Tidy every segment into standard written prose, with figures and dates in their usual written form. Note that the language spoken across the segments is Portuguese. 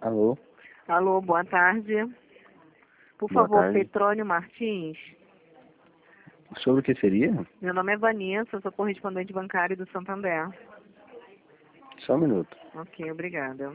Alô, Alô, boa tarde. Por boa favor, tarde. Petrônio Martins. Sobre o que seria? Meu nome é Vanessa, sou correspondente bancário do Santander. Só um minuto. Ok, obrigada.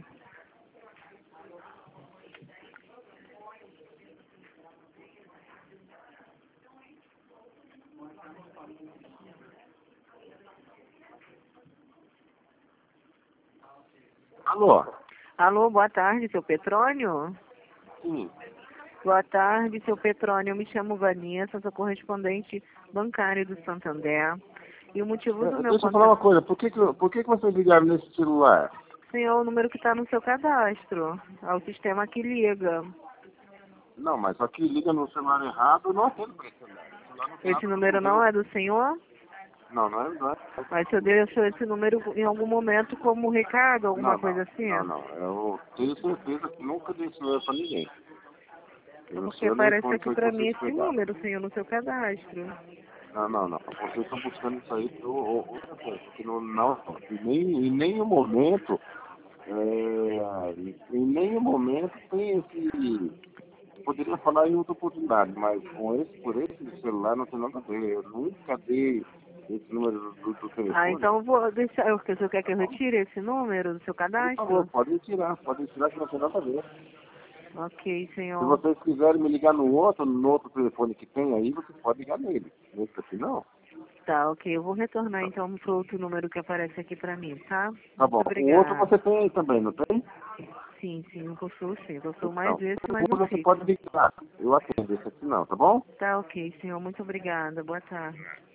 Alô? Alô, boa tarde, seu Petrônio? Sim. Boa tarde, seu Petrônio. Eu me chamo Vanessa, sou correspondente bancário do Santander. E o motivo do meu Deixa eu falar uma coisa. Por que vocês ligaram nesse celular? Senhor, o número que está no seu cadastro. Ao sistema que liga. Não, mas só que liga no celular errado, eu não atendo para esse celular. Esse celular não tem nada Esse a ver número comigo. não é do senhor? Não é. Mas o senhor deixou esse número em algum momento como recado, alguma coisa assim? Não. Eu tenho certeza que nunca dei esse número para ninguém. Eu não sei Porque onde aparece onde aqui foi que pra mim vocês esse pegaram. número, senhor, no seu cadastro. Não. Vocês estão buscando isso aí por outra coisa. Porque não, em nenhum momento, em nenhum momento tem esse. Poderia falar em outra oportunidade, mas por esse celular não tem nada a ver. Eu nunca dei esse número do Ah, telefone. então eu vou deixar. O senhor quer que eu retire esse número do seu Por favor, cadastro? pode retirar que não tem nada a ver. Ok, Se senhor. vocês quiserem me ligar no outro telefone que tem aí, vocês podem ligar nele. Nesse aqui não. Tá, ok. Eu vou retornar então pro outro número que aparece aqui pra mim, tá? Tá Muito bom. O outro obrigada. você tem aí também, não tem? Sim, eu possuo sim. Eu possuo mais Então, esse, o mais um outro você pode fixo. ligar. Eu atendo esse aqui não, tá bom? Tá, ok, senhor. Muito obrigada. Boa tarde.